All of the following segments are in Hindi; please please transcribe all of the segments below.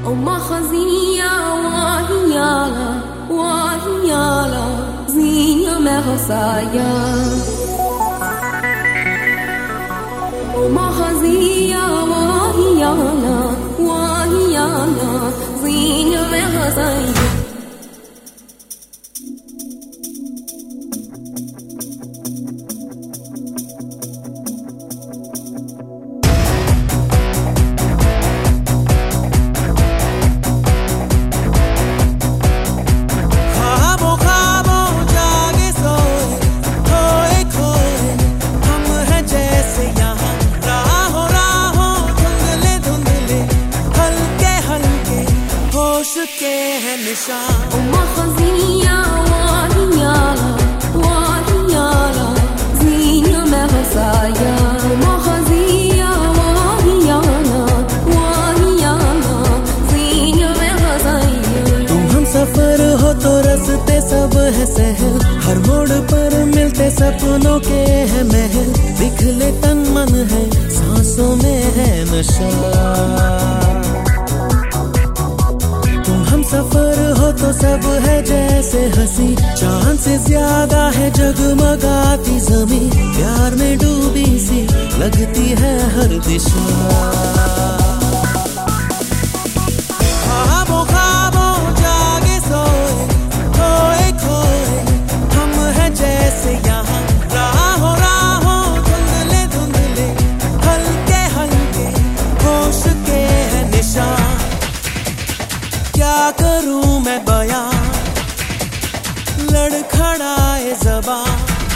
وما خزية وهيالا وهيالا زينة ما خصايا وما خزية وهيالا وهيالا زينة ما خصايا وما خزية وهيالا وهيالا زينة ما خصايا وما خزية وهيالا وهياला زينة ما खसाया तुम हम सफर हो तो रास्ते सब है सहल हर मोड़ पर मिलते सपनों के है महल बिखले तन मन है सांसों में है नशा सफर हो तो सब है जैसे हंसी चांद से ज्यादा है जगमगाती ज़मीं प्यार में डूबी सी लगती है हर दिशा ख्वाबों ख्वाबों जागे सोए खोए खोए हम हैं जैसे यहाँ राहों राहों धुंधले धुंधले हल्के हल्के होश के है निशान क्या करूं मैं बयां लड़खड़ाए ज़बां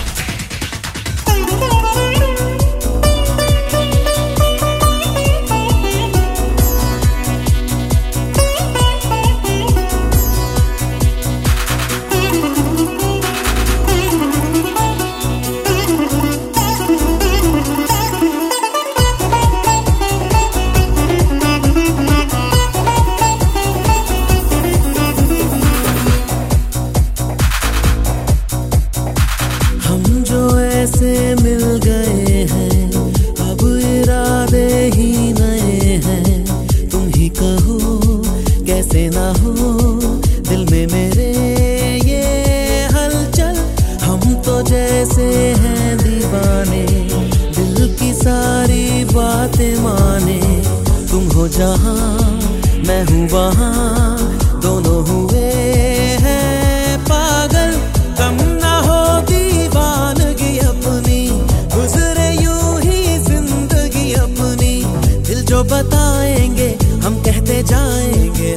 से मिल गए हैं अब इरादे ही नए हैं तुम ही कहो कैसे ना हो दिल में मेरे ये हलचल हम तो जैसे हैं दीवाने दिल की सारी बातें माने तुम हो जहां मैं हूँ वहां दोनों हुए हैं पागल कम ना हो दीवानगी अपनी गुजरे यूं ही जिंदगी अपनी दिल जो बताएंगे हम कहते जाएंगे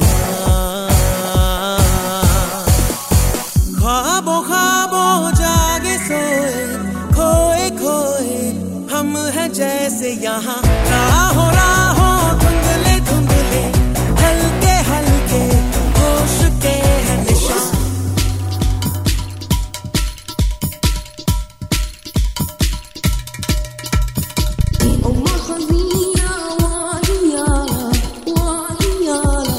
ख्वाबों ख्वाबों जागे सोए खोए खोए हम हैं जैसे यहाँ राहों राहों धुंधले धुंधले हल्के हल्के होश के है निशान وما خزية وهيالا وهيالا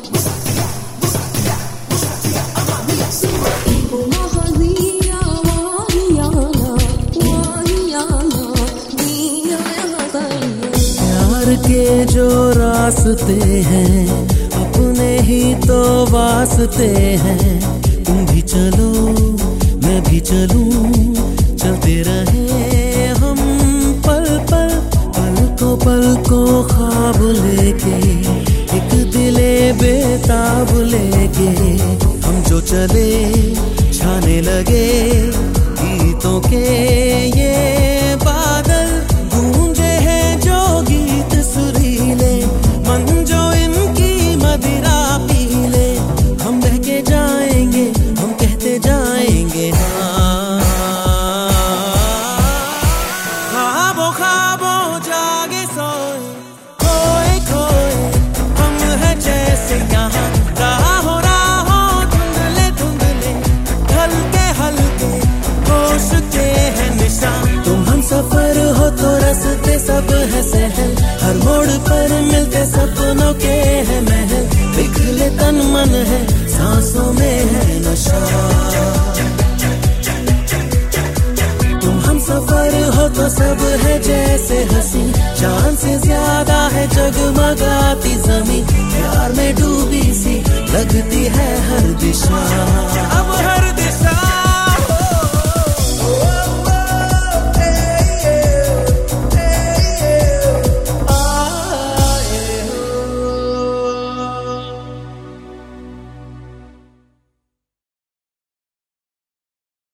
وما خزية وهيالا وهيالا زينة ما खसाया प्यार के जो रास्ते हैं अपने ही तो वास्ते हैं तुम भी चलो मैं भी चलूं चलते रहे हम पल पल पल को ख्वाब लेके एक दिले बेताब लेके हम जो चले छाने लगे गीतों के ये बादल गूंजे हैं जो गीत सुरीले मन जो इनकी मदिरा पी ले हम बह के जाएंगे हम कहते जाएंगे ख्वाबों ख्वाबों जागे सोए खोए खोए हम हैं जैसे यहाँ राहों राहों धुंधले धुंधले हल्के हल्के होश के है निशान तुम हम सफर हो तो रास्ते सब है सहल हर मोड़ पर मिलते सपनों के है महल बिखरे तन मन है सांसों में है नशा तुम हम सफर हो तो सब है जैसे हंसी चांद से ज्यादा है जगमगाती ज़मीं प्यार में दिखती है हर दिशा।